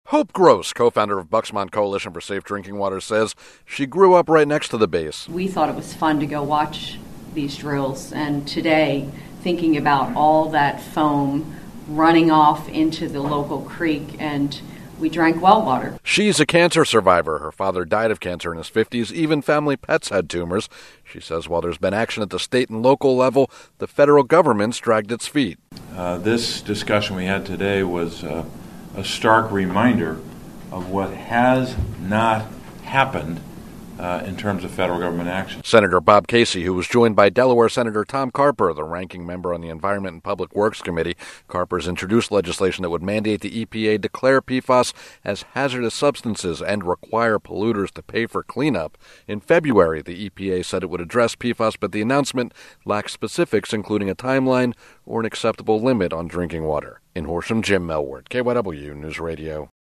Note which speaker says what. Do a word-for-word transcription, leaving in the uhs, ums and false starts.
Speaker 1: Hope Gross, co-founder of Bucksmont Coalition for Safe Drinking Water, says she grew up right next to the base.
Speaker 2: We thought it was fun to go watch these drills, and today, thinking about all that foam running off into the local creek, and we drank well water.
Speaker 1: She's a cancer survivor. Her father died of cancer in his fifties. Even family pets had tumors. She says while there's been action at the state and local level, the federal government's dragged its feet.
Speaker 3: Uh, this discussion we had today was uh, a stark reminder of what has not happened uh, in terms of federal government action.
Speaker 1: Senator Bob Casey, who was joined by Delaware Senator Tom Carper, the ranking member on the Environment and Public Works Committee. Carper's introduced legislation that would mandate the E P A declare P FAS as hazardous substances and require polluters to pay for cleanup. In February, the E P A said it would address P FAS, but the announcement lacked specifics, including a timeline or an acceptable limit on drinking water. In Horsham, Jim Melward, K Y W News Radio.